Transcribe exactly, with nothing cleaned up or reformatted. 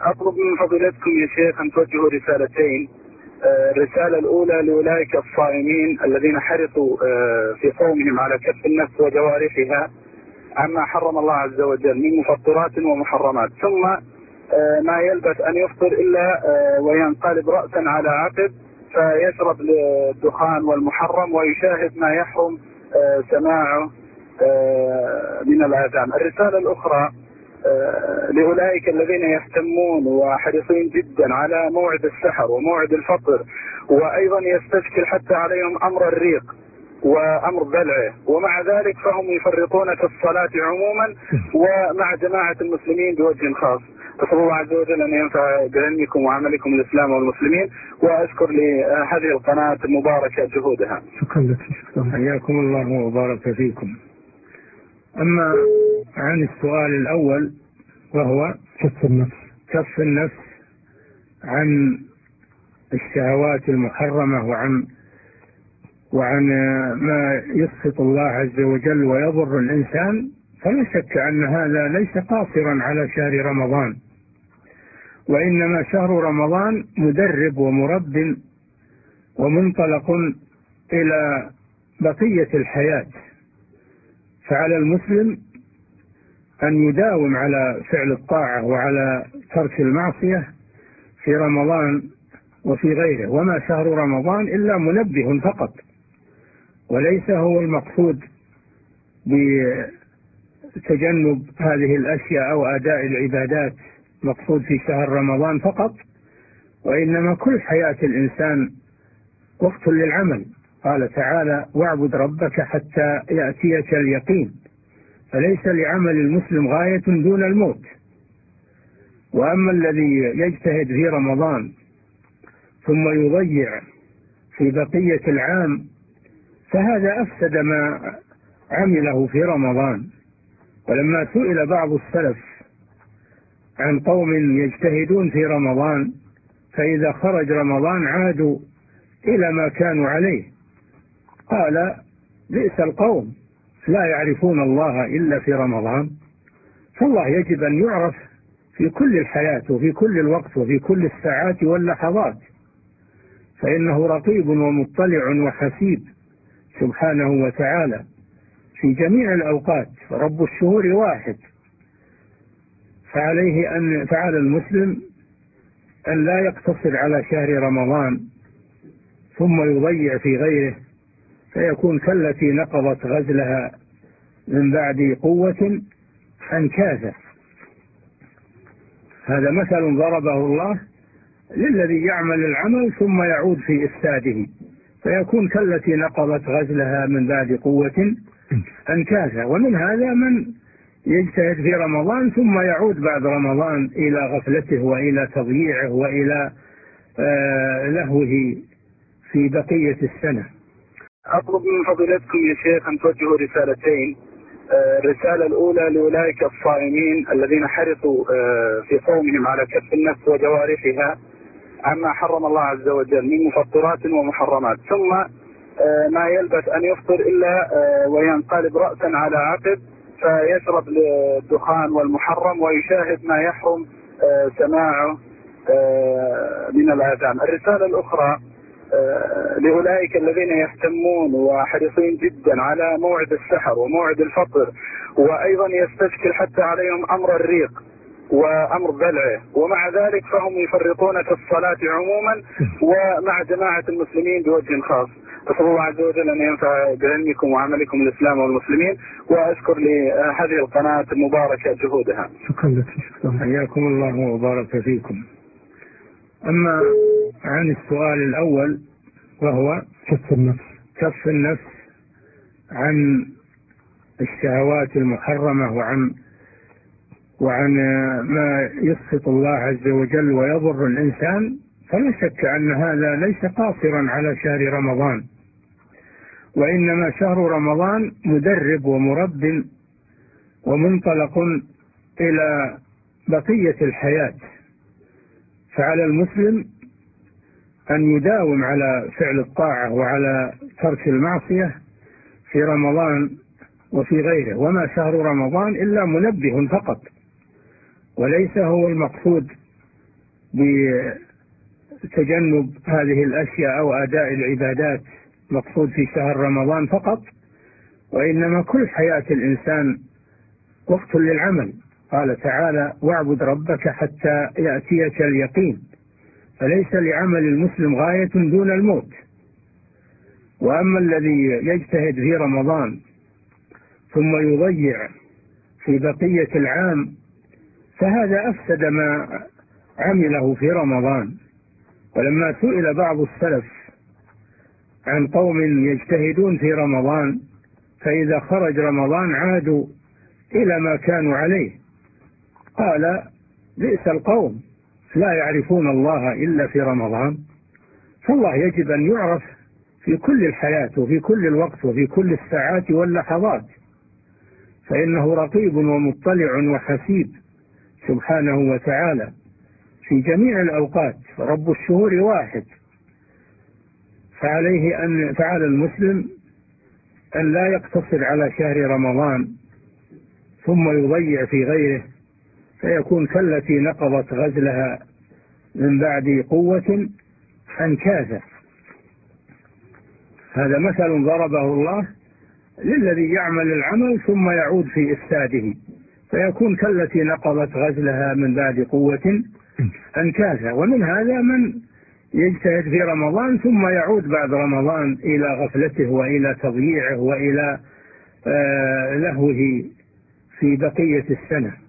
أطلب من فضيلتكم يا شيخ أن توجهوا رسالتين. الرسالة الأولى لأولئك الصائمين الذين حرصوا في صومهم على كف النفس وجوارحها عما حرم الله عز وجل من مفطرات ومحرمات، ثم ما يلبث أن يفطر إلا وينقلب رأسا على عقب فيشرب الدخان والمحرم ويشاهد ما يحرم سماعه من الآذان. الرسالة الأخرى لأولئك الذين يهتمون وحريصين جدا على موعد السحر وموعد الفطر، وأيضا يستشكل حتى عليهم أمر الريق وأمر بلعه، ومع ذلك فهم يفرطون في الصلاة عموما ومع جماعة المسلمين بوجه خاص. أسأل الله عز وجل أن ينفع بعلمكم وعملكم الإسلام والمسلمين، وأشكر لهذه القناة المباركة جهودها. شكرا لك. حياكم الله وبارك فيكم. أما عن السؤال الأول وهو كف النفس كف النفس عن الشهوات المحرمة وعن وعن ما يسخط الله عز وجل ويضر الإنسان، فلا شك أن هذا ليس قاصرا على شهر رمضان، وإنما شهر رمضان مدرب ومرب ومنطلق إلى بقية الحياة. فعلى المسلم أن يداوم على فعل الطاعة وعلى ترك المعصية في رمضان وفي غيره، وما شهر رمضان إلا منبه فقط، وليس هو المقصود بتجنب هذه الأشياء أو أداء العبادات مقصود في شهر رمضان فقط، وإنما كل حياة الإنسان وقت للعمل. قال تعالى: واعبد ربك حتى يأتيك اليقين. فليس لعمل المسلم غاية دون الموت. وأما الذي يجتهد في رمضان ثم يضيع في بقية العام فهذا أفسد ما عمله في رمضان. ولما سئل بعض السلف عن قوم يجتهدون في رمضان فإذا خرج رمضان عادوا إلى ما كانوا عليه، قال: بئس القوم لا يعرفون الله إلا في رمضان. فالله يجب أن يعرف في كل الحياة وفي كل الوقت وفي كل الساعات واللحظات، فإنه رقيب ومطلع وحسيب سبحانه وتعالى في جميع الأوقات، رب الشهور واحد. فعليه أن فعل المسلم أن لا يقتصر على شهر رمضان ثم يضيع في غيره، فيكون كالتي نقضت غزلها من بعد قوة أنكاثا. هذا مثل ضربه الله للذي يعمل العمل ثم يعود في إفساده، فيكون كالتي نقضت غزلها من بعد قوة أنكاثا. ومن هذا من يجتهد في رمضان ثم يعود بعد رمضان إلى غفلته وإلى تضييعه وإلى آه لهوه في بقية السنة. أطلب من فضيلتكم يا شيخ أن توجهوا رسالتين. الرسالة الأولى لأولئك الصائمين الذين حرصوا في صومهم على كف النفس وجوارحها عما حرم الله عز وجل من مفطرات ومحرمات، ثم ما يلبث أن يفطر إلا وينقلب رأسا على عقب فيشرب الدخان والمحرم ويشاهد ما يحرم سماعه من الآذان. الرسالة الأخرى لأولئك الذين يهتمون وحريصين جدا على موعد السحر وموعد الفطر، وأيضا يستشكل حتى عليهم أمر الريق وأمر بلعه، ومع ذلك فهم يفرطون في الصلاة عموما ومع جماعة المسلمين بوجه خاص. أسأل الله عز وجل أن ينفع بعلمكم وعملكم الإسلام والمسلمين، وأشكر لهذه القناة المباركة جهودها. شكرا لك. حياكم الله وبارك فيكم. أما عن السؤال الأول وهو كف النفس كف النفس عن الشهوات المحرمة وعن وعن ما يسخط الله عز وجل ويضر الإنسان، فلا شك أن هذا ليس قاصرا على شهر رمضان، وإنما شهر رمضان مدرب ومرب ومنطلق إلى بقية الحياة. فعلى المسلم أن يداوم على فعل الطاعة وعلى ترك المعصية في رمضان وفي غيره، وما شهر رمضان إلا منبه فقط، وليس هو المقصود بتجنب هذه الأشياء أو أداء العبادات مقصود في شهر رمضان فقط، وإنما كل حياة الإنسان وقت للعمل. قال تعالى: واعبد ربك حتى يأتيك اليقين. فليس لعمل المسلم غاية دون الموت. وأما الذي يجتهد في رمضان ثم يضيع في بقية العام فهذا أفسد ما عمله في رمضان. ولما سئل بعض السلف عن قوم يجتهدون في رمضان فإذا خرج رمضان عادوا إلى ما كانوا عليه، قال: بئس القوم لا يعرفون الله إلا في رمضان. فالله يجب أن يعرف في كل الحياة وفي كل الوقت وفي كل الساعات واللحظات، فإنه رقيب ومطلع وحسيب سبحانه وتعالى في جميع الأوقات. رب الشهور واحد، فعليه أن فعلى المسلم أن لا يقتصر على شهر رمضان ثم يضيع في غيره فيكون كالتي نقضت غزلها من بعد قوة أنكاثا. هذا مثل ضربه الله للذي يعمل العمل ثم يعود في إفساده، فيكون كالتي نقضت غزلها من بعد قوة أنكاثا. ومن هذا من يجتهد في رمضان ثم يعود بعد رمضان إلى غفلته وإلى تضييعه وإلى آه لهوه في بقية السنة.